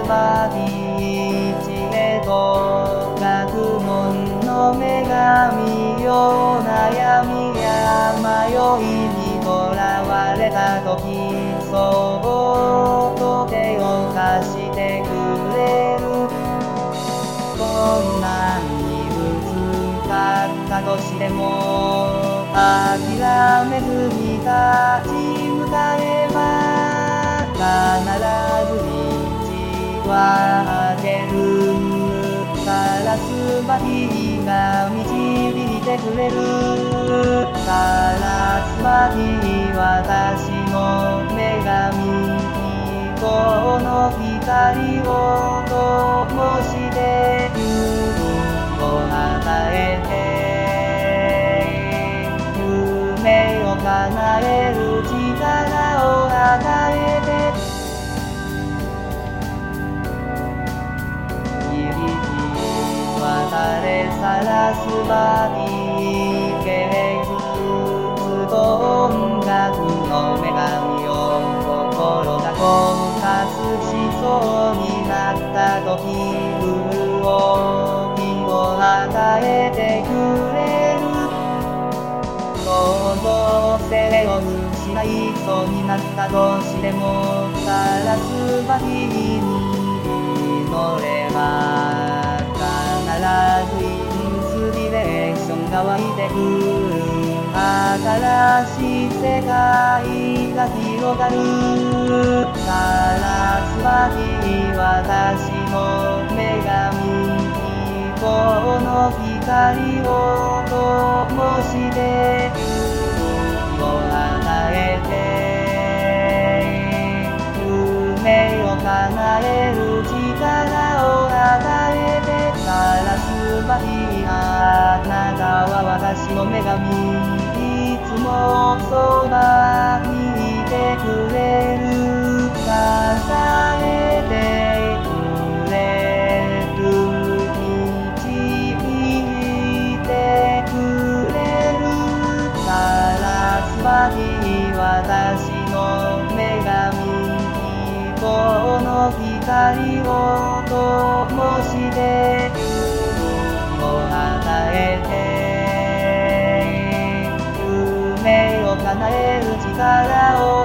ばに一へと学問の女神よ悩みや迷いにとらわれた時そっと手を貸してくれるこんなに難かったとしても諦めずに立ち向かえば必ず道は開けるガスバティが導いてくれるガラスバティ私の女神この光を灯して勇気を与えて夢を叶える力を与えて渡れさらす場に芸術と音楽の女神を心が枯渇しそうになった時潤いを与えてくれる想像性を失いそうになったとしてもさらす場に祈れば必ずインスピレーションが湧いてくる新しい世界が広がるガラスバティ私の女神この光を灯して勇気を与えて夢を叶える力を与えてガラスバティあなたは私の女神いつもそばにいてくれる支えてくれる導いてくれるガラスバティ私の女神この光を灯して勇気を与えて夢を叶える力を